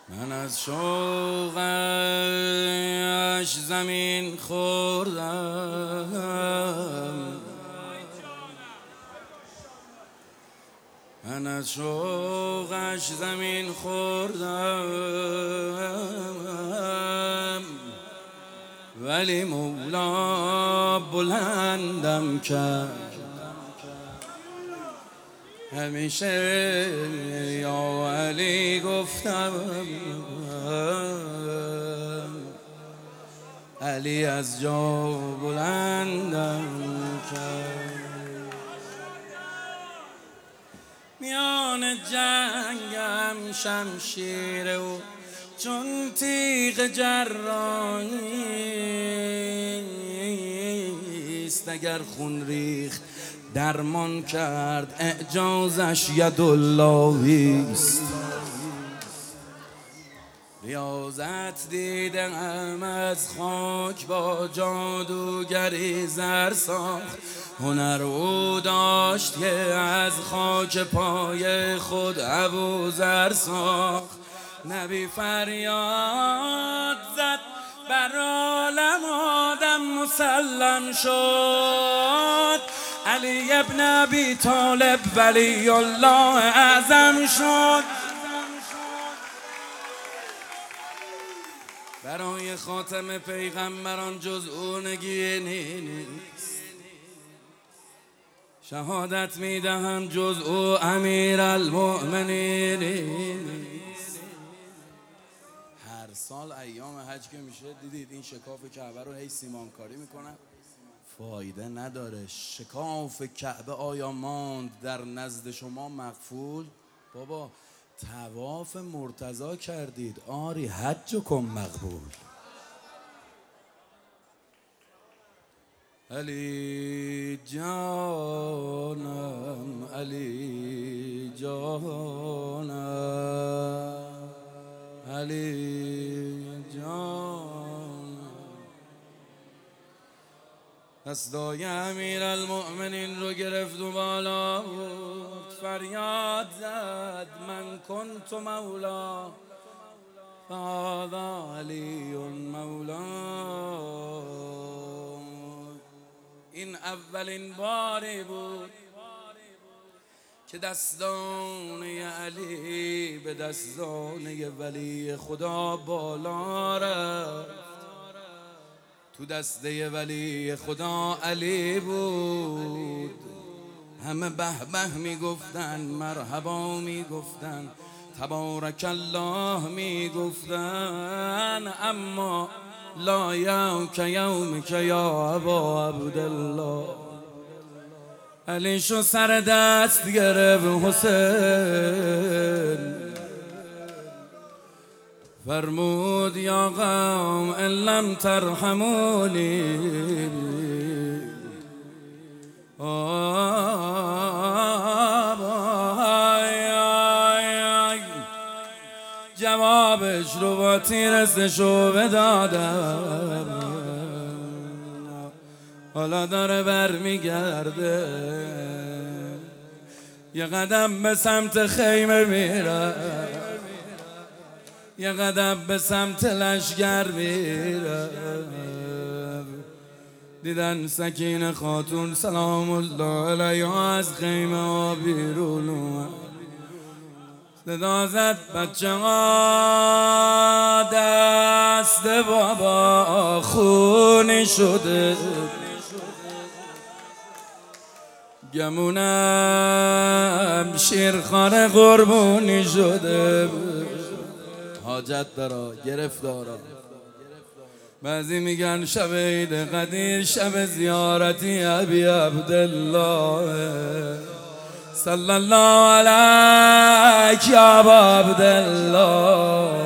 من از شوقش زمین خوردم، من از شوقش زمین خوردم، ولی مولا بلندم کرد. همیشه یا علی گفتم، علی از جا بلندم کرد. میان جنگم شمشیر او چون تیغ جراحیست، اگر خون ریخت درمان کرد اعجازش یداللهیست. ریاضت دیدم از خاک با جادوگری زر ساخت، هنر او داشت که از خاک پای خود ابوذر ساخت. نبی فریاد زد بر عالم آدم مسلم شد، علی ابن ابی طالب ولی الله اعظم شد. برای خاتم پیغمبران جز او نگیه نیست، شهادت میدهم جز او امیرالمؤمنین نیست. هر سال ایام حج که میشه دیدید این شکاف کعبه رو هی سیمانکاری میکنن، فایده نداره. شکاف کعبه آیا ماند در نزد شما مغفول؟ بابا طواف مرتضی کردید، آری حجکم مقبول. علی جانم، علی جانم، علی جانم. دستای امیرالمؤمنین رو گرفت و بالا بود، فریاد زد من کنت مولا فهذا علی مولا. این اولین باری بود که دستانه علی به دستانه ولی خدا بالا رفت. تو دسته ولی خدا علی بود، همه به به میگفتن، مرحبا میگفتن، تبارک الله میگفتن، اما لا یوک یومک یا ابا عبدالله. علی شو سر دست گرفت حسین، فرمود یا قوم ان لم ترحمونی جوابش رو با تیر سشو بدادم، حالا داره برمیگرده، یه قدم به سمت خیمه میره، یه قدم به سمت لشگر میره. دیدن سکینه خاتون سلام الله علیها از خیمه ها بیرون اومد، صدا زد بچه ها دست بابا خونی شده، گمونم شیرخواره قربونی شده. حاجت دارا گرفتارا، بعضی میگن شب عید قدیر شب زیارتی ابی عبدالله، صلی الله علیک یا ابا عبدالله.